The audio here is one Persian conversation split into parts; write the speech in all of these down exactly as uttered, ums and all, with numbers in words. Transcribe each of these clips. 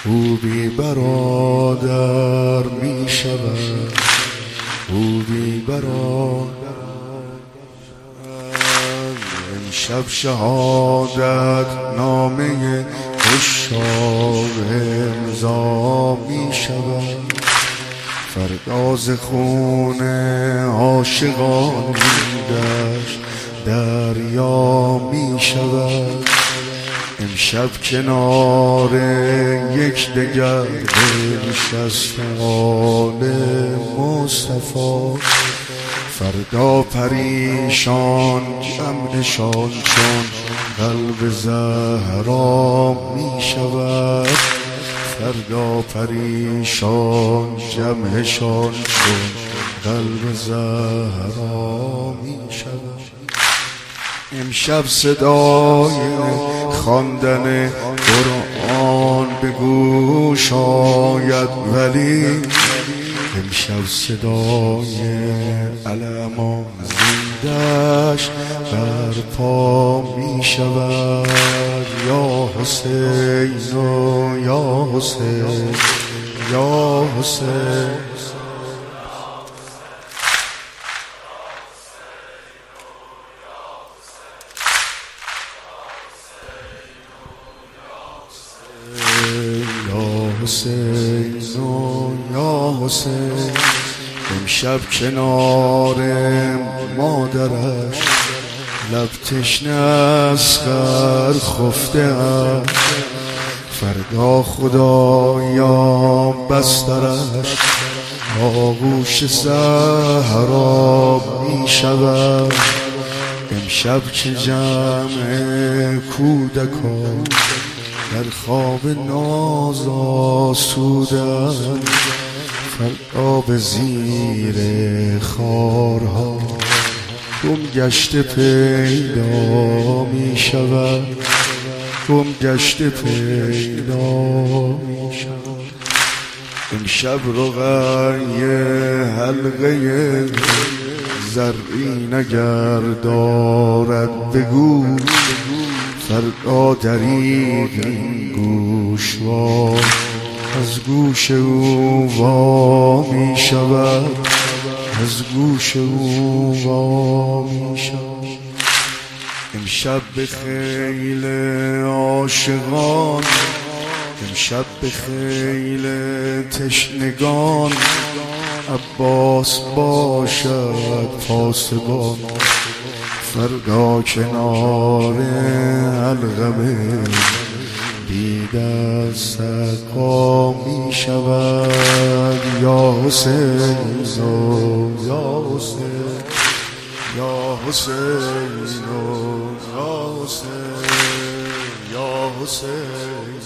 او بی برادر می شود، او بی برادر. امشب شهادت نامه عشاق امضا می شود، فردا ز خون عاشقان دشت دریا می شود. امشب کنار یک دگر بنشست آل مصطفی، فردا پریشان جمع نشان چون قلب زهرا می شود. فردا پریشان جمعشان چون قلب زهرا می شود. امشب صدای خواندن قرآن به گوش آید، ولی امشب صدای علمان زندش برپا می شود. یا حسین و یا حسین، یا حسین. حسین و یا حسین، امشب کنار مادرش لب تشنه از خر خفته است. فردا خدایا بسترش آغوش صحرا می شود. امشب که جمع کودکان در خواب ناز آسودند، فردا به زیر خارها گم گشته پیدا می شود، گم گشته پیدا می شود. امشب رقیه حلقه زرین اگر دارد بگو، فردا دریغ این گوشوار از گوش او وا می شود، از گوش او وا می شود. امشب به خیل عاشقان، امشب به خیل تشنگان عباس باشد پاسبان. فردا کنار الغمه دیده سقا می شود. یا حسین و یا حسین، یا حسین و یا حسین، یا حسین.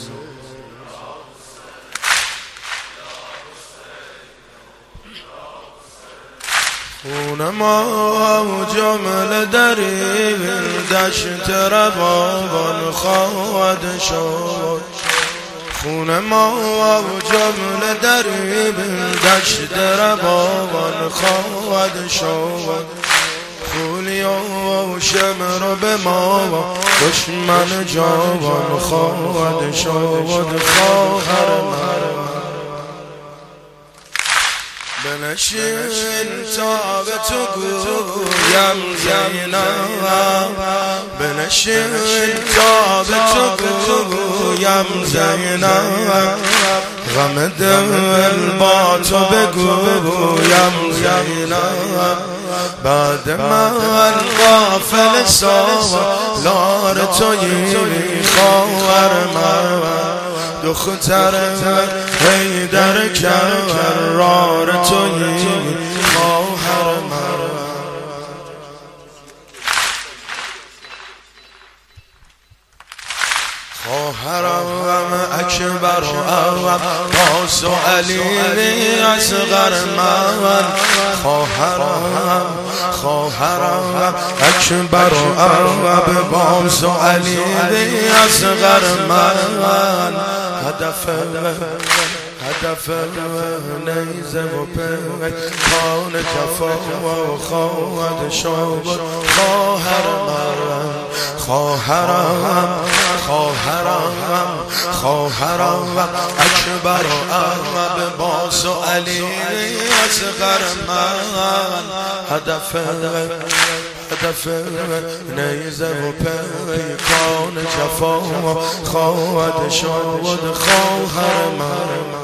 خون ما جمله در دشت ربابان خواهد شد، خون ما جمله در دشت ربابان خواهد شد. خولی و شمر به ما دشمن جوان خواهد شد. خواهر من بنشین تا به تو گویم زینب، بنشین تا به تو گویم زینب، غم دل با تو بگویم زینب. بعد من غافل سالار تویی خواهر من، دختر حیدر کرار تویی خواهر من. خواهرم اکبر و عباس و علی اصغر من، خواهرم خواهرم اکبر و عباس و علی اصغر من. هدف هدف نیزه و پیکان جفا خواهد شد. خواهر من خواهرم خواهرم خواهرم اکبر و احمد باز و علی اصغر من هدف هدف نیزه و پیکان جفا خواهد شد خواهر من.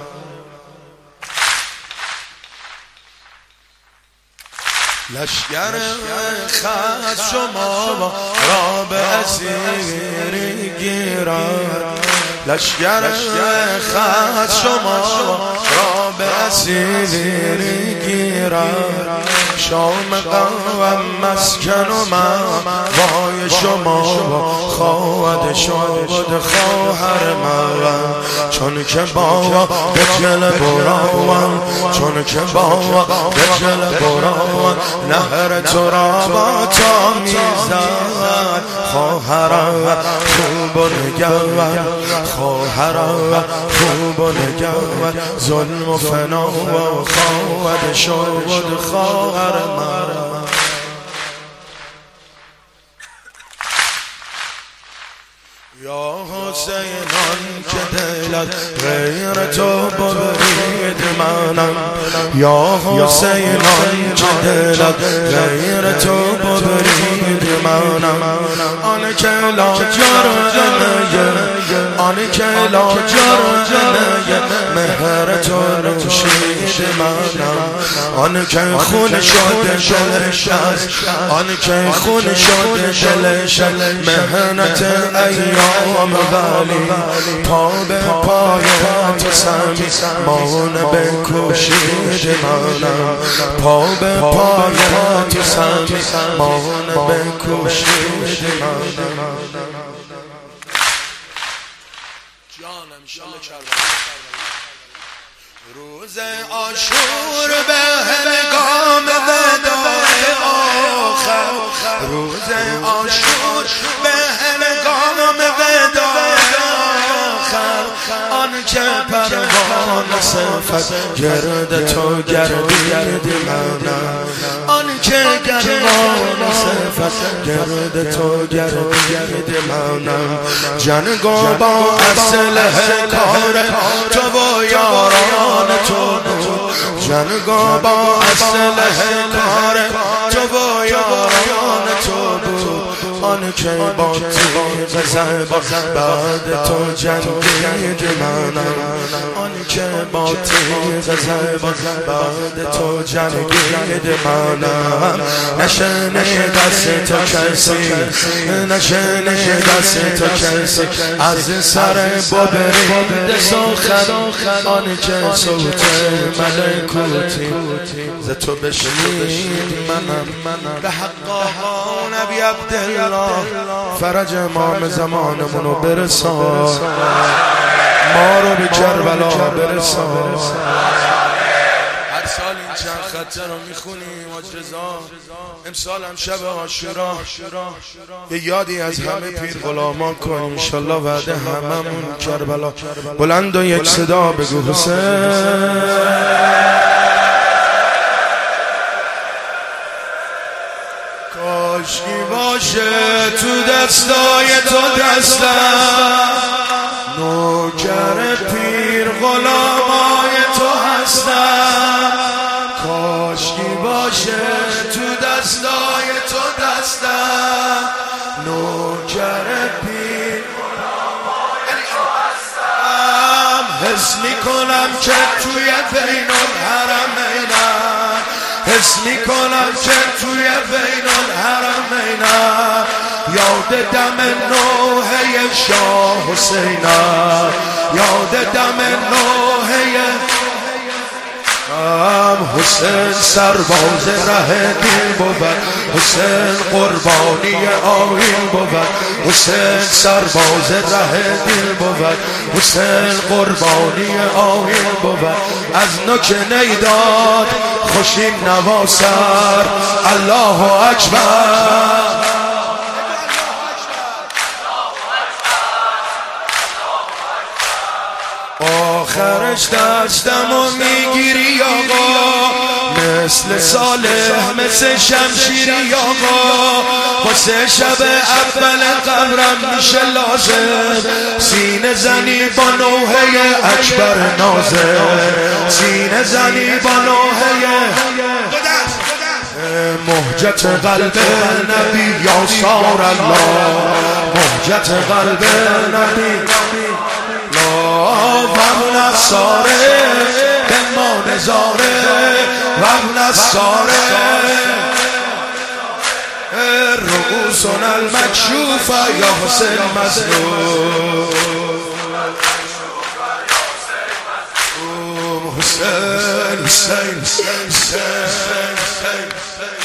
لشگر خط شما را به اسیر گیرد، لشگر خط شما را به اسیر گیرد، شام قوم مسکن و من وای شما خواهد شد خواهر من. چون که با به جل براون، چون که با به جل براون نهر تو را با تا میزد، خواهرم خوب و نگرد، خواهرم خوب و نگرد، ظلم و فنا و خواهد شد خواهر من. یا حسینان که دلت غیر تو برید منم، یا حسینان که دلت غیر تو برید منم، آن که لا جرعه آن که لا جرعه مهر تو نوشید منم، آن که خون شده دلش آن که خون شده دلش مهنت ایام ولی پا به پای تو سمیمان بکشید منم، پا به پای تو سمیمان بکشید منم. جانم شال کربلا روز عاشور به هنگام وداع آخر، روز عاشور به هنگام وداع آخر، آن که پروانه صفت گرد تو گردید منم، آن که گردان صفت گرد تو گردید منم، جنگ و با اسلحه کار تو و یاران تو بود، جنگ و با اسلحه کار تو و یاران تو بود، آن که با تیغ زبان بعد تو جنگید منم، آن که با تیغ زبان بعد تو جنگید منم، نشنه دست تو کسی نشنه دست تو کسی از سر ببرید سخن، آن که صوت ملکوتی ز تو بشنید منم، به حق آقا نبی عبدالله فرج امام زمانمونو برسان، ما رو به کربلا برسان. هر سال این چند خطه رو میخونیم آجرزا، امسال هم شب عاشورا یه یادی از همه پیر غلامان کنیم انشالله، وعده هممون کربلا. بلند و یک صدا بگو حسین. کاشکی باشه تو دستای تو دستم، نوکر پیر غلامای تو هستم، کاشکی باشه تو دستای تو دستم، نوکر پیر غلامای تو هستم، حس میکنم که توی بین الحرمینم، حس میکنم که توی بین الحرمینم، یاد دم نوحه شاه حسینم، یاد دم نوحه حسین سرباز ره دین بود، حسین قربانی آیین بود، حسین سرباز ره دین بود، حسین قربانی آیین بود، از نوک نیداد خوشین نواسر الله اکبر. آخرش دستمو میگیری آقا، مثل صالح مثل شمشیری آقا واسه شب اول قبرم میشه لازم سینه زنی با نوحه اکبر نازم سینه زنی با نوحه مهجت قلب نبی یا سار الله مهجت قلب نبی لا ومن ساره به ما نظاره ومن ساره رؤوسنا المکشوفه یا حسین مظلوم حسین حسین حسین